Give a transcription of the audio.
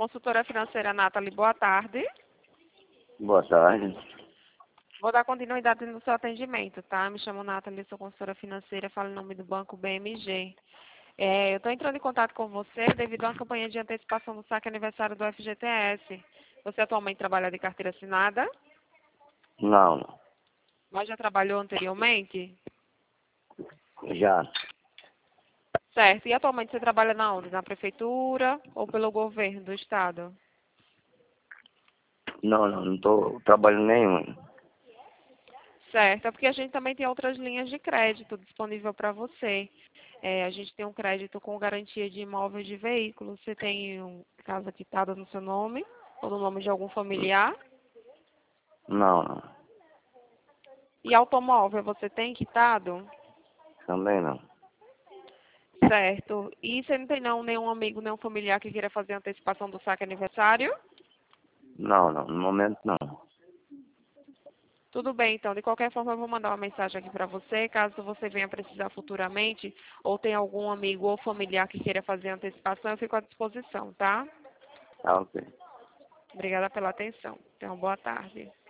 Consultora financeira Nathalie, boa tarde. Boa tarde. Vou dar continuidade no seu atendimento, tá? Me chamo Nathalie, sou consultora financeira, falo em nome do Banco BMG. Eu estou entrando em contato com você devido a uma campanha de antecipação do saque aniversário do FGTS. Você atualmente trabalha de carteira assinada, Não. mas já trabalhou anteriormente? Já. Certo. E atualmente você trabalha na onde? Na prefeitura ou pelo governo do estado? Não tô trabalhando nenhum. Certo. É porque a gente também tem outras linhas de crédito disponível para você. A gente tem um crédito com garantia de imóveis de veículos. Você tem casa quitada no seu nome ou no nome de algum familiar? Não. E automóvel você tem quitado? Também não. Certo. E você não tem nenhum amigo, nenhum familiar que queira fazer antecipação do saque aniversário? Não. No momento não. Tudo bem, então. De qualquer forma, eu vou mandar uma mensagem aqui para você. Caso você venha precisar futuramente, ou tenha algum amigo ou familiar que queira fazer antecipação, eu fico à disposição, tá? Tá ok. Obrigada pela atenção. Tenha uma boa tarde.